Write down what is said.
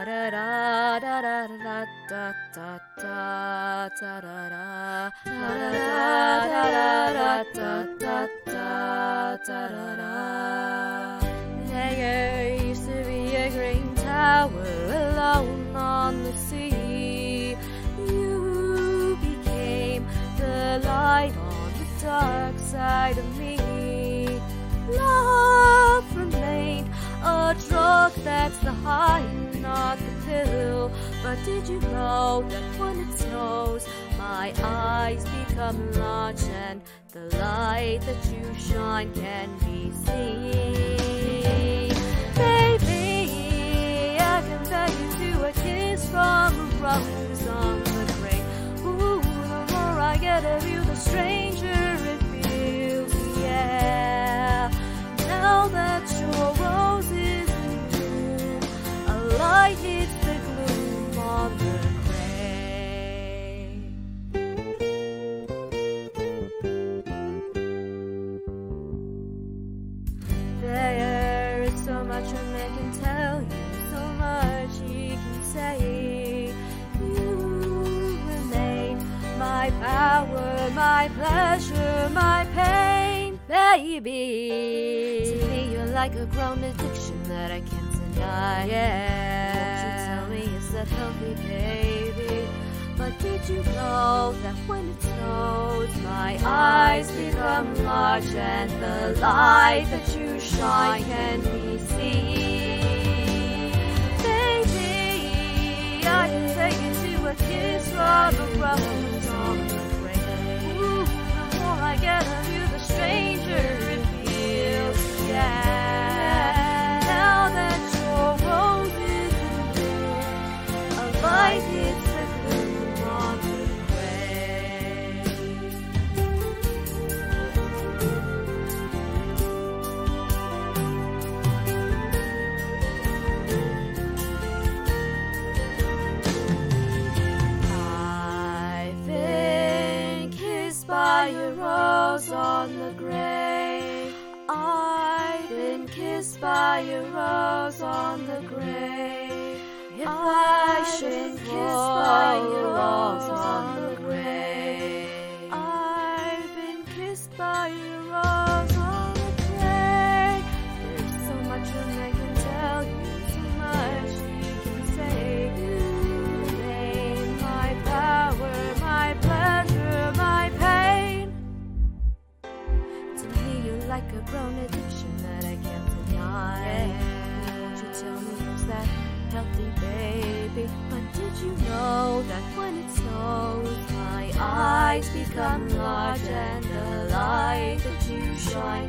There used to be a green tower alone on the sea. You became the light on the dark side of me. Love remained a drug that's the high, not the pill. But did you know that when it snows, my eyes become large and the light that you shine can be seen? Baby, I compare you to a kiss from a rose on the grave. Ooh, the more I get of you, the stranger it feels, yeah. Now that your rose is in bloom, a light hits the gloom on the grave. There is so much a man can tell you, so much he can say. You remain my power, my pleasure, my pain, baby. To me you're like a grown addiction that I can't deny, yeah. Don't you tell me is that healthy, baby? But did you know that when it snows, my eyes become large and the light that you shine can be seen? Baby, I can take you to a kiss from a rose on the grave. Ooh, the more I get of you, the stranger it feels, yeah. Now that your rose is in bloom, a light hits the gloom on the by your rose on the grave. I've been kissed by your rose on the grave. If I should fall by your rose on the grave, I've been kissed by your rose on the grave. There's so much a man can tell you, so much he can say. You remain my power, my pleasure, my pain. To me you're like a grown addiction that I can't deny. Won't you tell me is that healthy, baby? But did you know that when it snows, my eyes become large and the light that you shine